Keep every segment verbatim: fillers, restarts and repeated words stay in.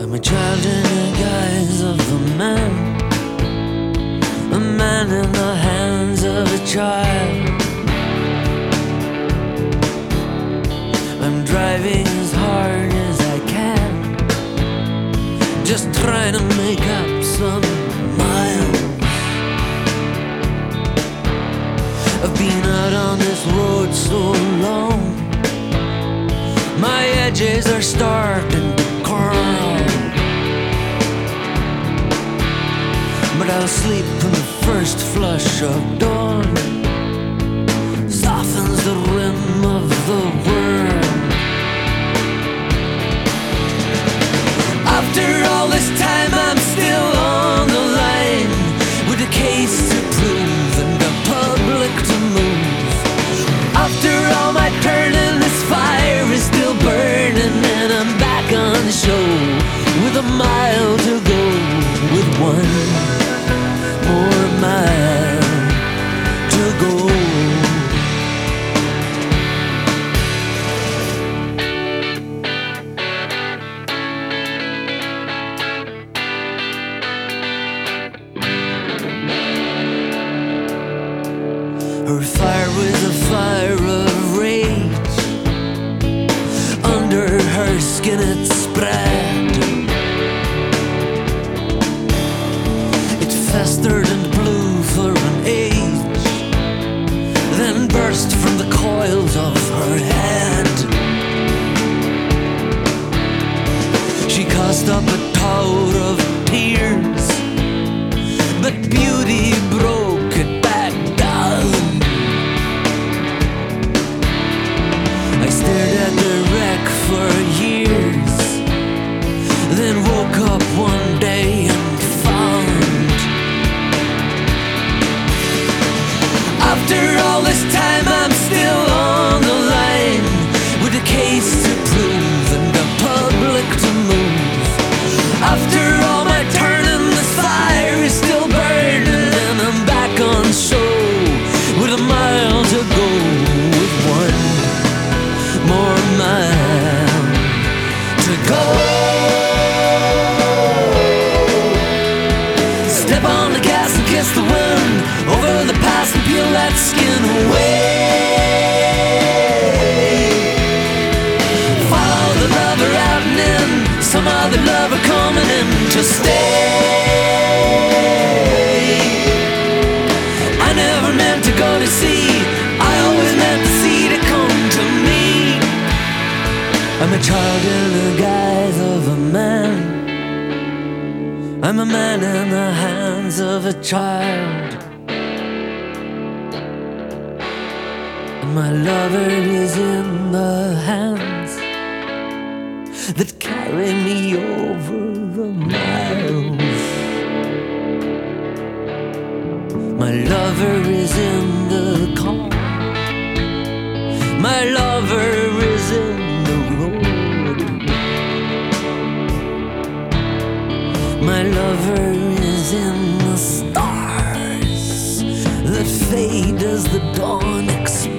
I'm a child in the guise of a man, a man in the hands of a child. I'm driving as hard as I can, just trying to make up some miles. I've been out on this road so long, my edges are starting to curl. But I'll sleep in the first flush of dawn, softens the rim of the world. After all this time I'm still on the line, with a case to prove and the public to move. After all my turning, this fire is still burning, and I'm back on the show with a mile to go, with one more mile to go. Her fire was a fire of rage, under her skin it spread. It festered and blew for an age, then burst from the coils of her head. She cast up a tower of tears, but beauty broke it back down. I stared at the wreck for years, then woke up one day and found, after all this time I'm still on the line, with a case to prove and the public to move. After all my turning, this fire is still burning, and I'm back on show with a mile to go, with one more mile to go. Step on the gas and kiss the wind, over the past and peel that skin away. Follow the lover out and in, some other lover coming in to stay. I never meant to go to sea, I always meant the sea to come to me. I'm a child in the guise of a man, I'm a man in the hands of a child. And my lover is in the hands that carry me over the miles. My lover is in the car, my lover is in the road, my lover is in the stars that fade as the dawn explodes.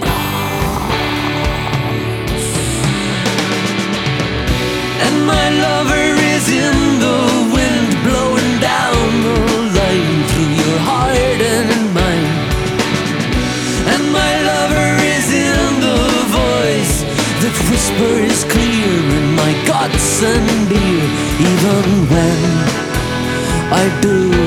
And my lover is in the wind blowing down the line through your heart and in mine. And my lover is in the voice that whispers clear in my guts and beer, even when I do